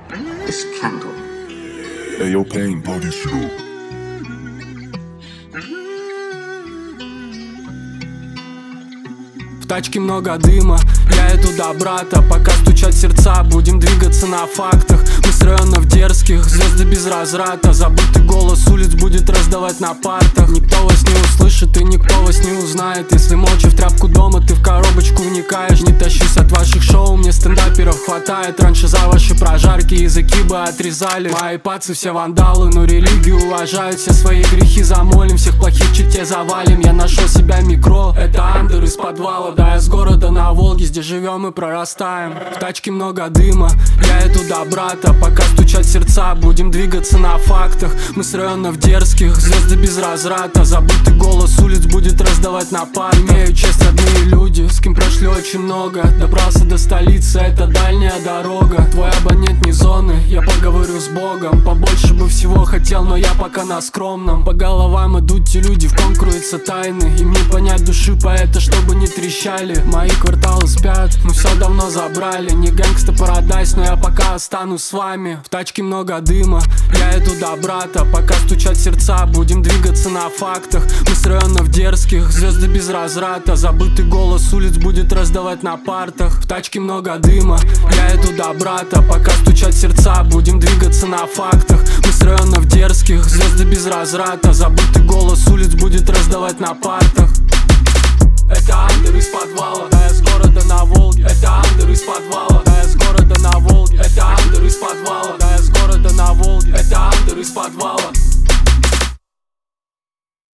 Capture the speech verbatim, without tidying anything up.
is Candle. Ayo Pain Body Show. В тачке много дыма, я иду до брата. Пока стучат сердца, будем двигаться на фактах. Мы с районов дерзких, звезды без разврата. Забытый голос улиц будет раздавать на партах. Никто вас не услышит и никто вас не узнает. Если молча в тряпку дома, ты в коробочку вникаешь. Не тащись от ваших шоу, мне стендаперов хватает. Раньше за ваши прожарки языки бы отрезали. Мои пацы все вандалы, но религию уважают. Все свои грехи замолим, всех плохих чите завалим. Я нашел себя микро, это андер из подвала. Да, я с города на Волге, здесь живем и прорастаем. В тачке много дыма, я иду до брата. Пока стучат сердца, будем двигаться на фактах. Мы с районов дерзких, звезды без разврата. Забытый голос улиц будет раздавать на пар. Имею честь родные люди, с кем прошли очень много. Добрался до столицы, это дальняя дорога. Твой абонент не зоны, я поговорю с Богом. Побольше бы всего хотел, но я пока на скромном. По головам идут те люди, в ком кроются тайны. Им не понять души поэта, чтобы не трещали. Мои кварталы спят, мы все давно забрали. Не гэнгста парадайз, но я пока останусь с вами. В тачке много дыма, я иду до брата. Пока стучат сердца, будем двигаться на фактах. Мы с районов дерзких, звезды без разврата. Забытый голос улиц будет раздавать на партах. В тачке много дыма, я иду до брата. Пока стучат сердца, будем двигаться на фактах. Мы с районов дерзких, звезды без разврата. Забытый голос улиц будет раздавать на партах. Это андер из подвала, да я с города на Волге. Это андер из подвала, да я с города на Волге. Это андер из подвала, да я с города на Волге. Это андер из подвала.